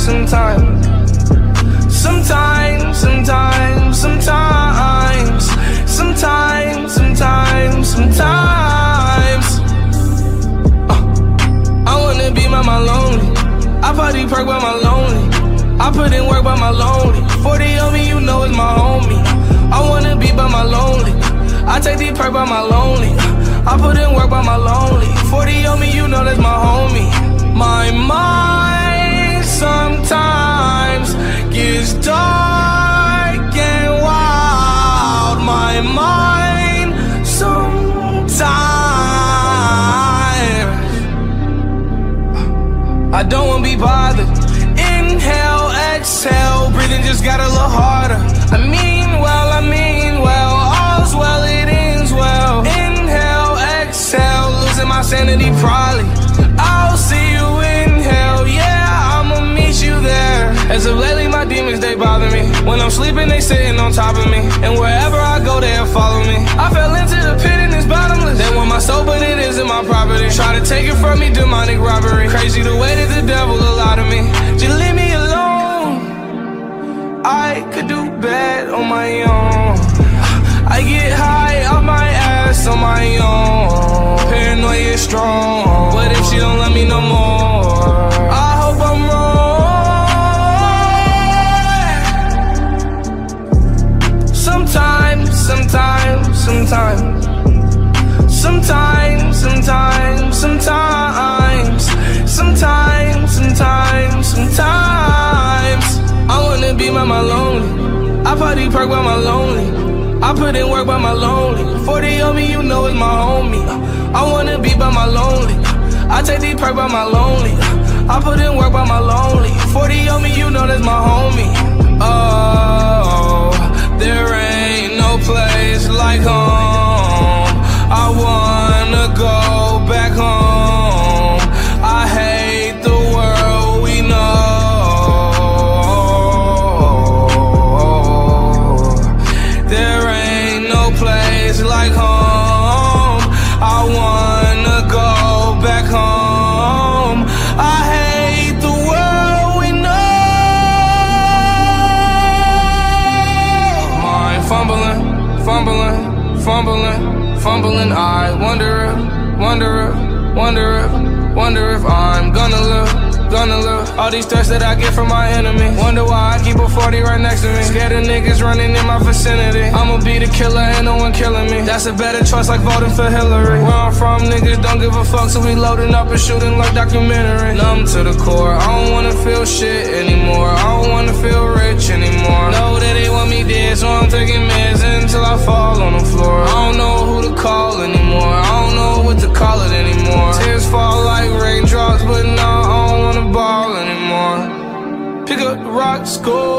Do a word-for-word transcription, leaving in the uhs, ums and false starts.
sometimes. Sometimes, sometimes, sometimes. Sometimes, sometimes, sometimes. uh, I wanna be by my lonely. I party perk by my lonely. I put in work by my lonely. Forty on me, you know it's my homie. I wanna be by my lonely. I take the perk by my lonely. I put in work by my lonely. Forty on me, you know that's my homie. My mind sometimes gets dark and wild. My mind sometimes. I don't wanna be bothered. Inhale, exhale, breathing just got a little harder. I mean well, I mean well, all's well, it ends well. Inhale, exhale, losing my sanity probably. I'll see you in hell, yeah, I'ma meet you there. As of lately, my demons, they bother me. When I'm sleeping, they sitting on top of me. And wherever I go, they'll follow me. I fell into the pit and it's bottomless. They want my soul, but it isn't my property. Try to take it from me, demonic robbery. Crazy the way that the devil allowed me. Just leave me alone. I could do bad on my own. I get high off my ass on my own. Paranoia is strong. What if she don't love me no more? I hope I'm wrong. Sometimes, sometimes, sometimes. Sometimes, sometimes, sometimes. Sometimes, sometimes, sometimes. I wanna be by my lonely. I party perk by my lonely. I put in work by my lonely. Forty on me, you know it's my homie. I wanna be by my lonely. I take the perk by my lonely. I put in work by my lonely. Forty on me, you know that's my homie. Oh, there ain't no place like home. I wanna go back home. I hate the world we know. Like home, I wanna go back home. I hate the world we know. Mind fumbling, fumbling, fumbling, fumbling. I wonder if, wonder if, wonder if, wonder if I'm gonna live. Gonna live. All these threats that I get from my enemy. Wonder why I keep a forty right next to me. Scared of niggas running in my vicinity. I'ma be the killer, ain't no one killing me. That's a better choice, like voting for Hillary. Where I'm from, niggas don't give a fuck, so we loading up and shooting like documentary. Numb to the core, I don't wanna feel shit anymore. I don't wanna feel rich anymore. Know that they want me dead, so I'm taking meds until I fall on the floor. I don't know who to call anymore. I don't know what to call it anymore. Tears fall like raindrops, but now I don't wanna ball anymore. Pick up the rocks, go